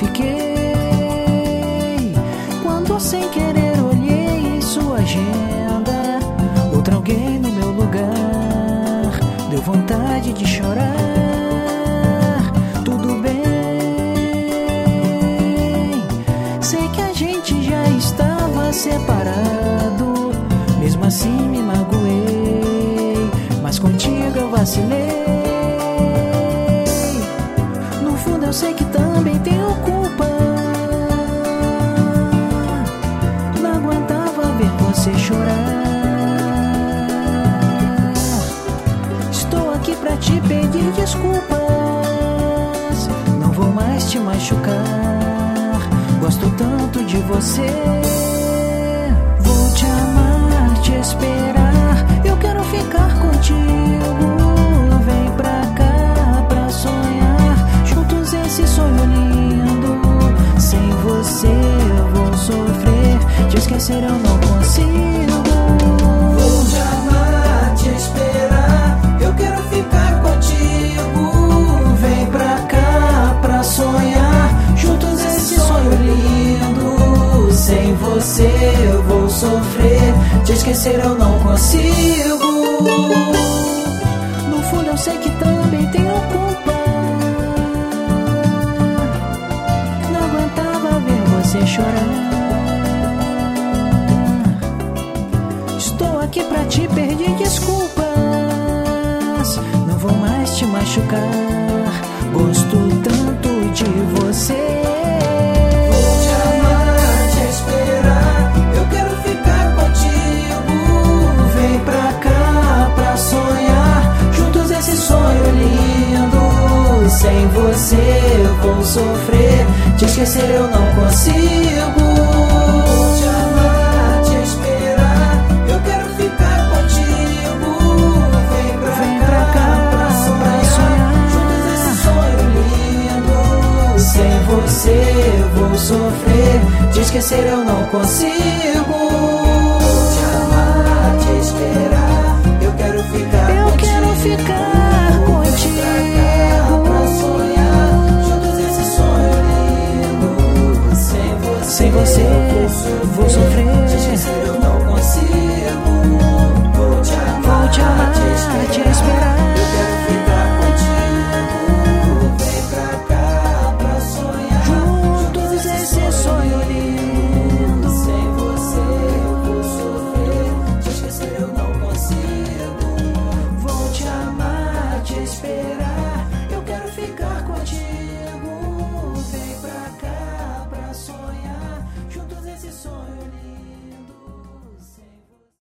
fiquei quando sem querer olhei sua agenda. Outro alguém no meu lugar, deu vontade de chorar. Tudo bem, sei que a gente já estava separado. Mesmo assim me magoei, mas contigo eu vacilei. No fundo eu sei que também tenho culpa. Não aguentava ver você chorar. Estou aqui pra te pedir desculpas. Não vou mais te machucar. Gosto tanto de você. Vou te amar, te esperar. Eu quero ficar contigo. Vem pra cá pra sonhar juntos esse sonho lindo. Sem você eu vou sofrer. Te esquecer eu não consigo. Vou te amar, te esperar. Eu quero ficar contigo. Vem pra cá pra sonhar juntos esse sonho lindo. Sem você eu vou sofrer. Te esquecer eu não consigo. No fundo eu sei que também tenho culpa. Não aguentava ver você chorar. Estou aqui pra te pedir desculpas. Não vou mais te machucar. Gosto tanto de você. Sem você eu vou sofrer. Te esquecer eu não consigo. Vou te amar, te esperar. Eu quero ficar contigo. Vem pra cá pra sonhar juntos esse sonho lindo. Sem você eu vou sofrer. Te esquecer eu não consigo. Vou te amar, te esperar. Eu quero ficar contigo. Eu quero ficar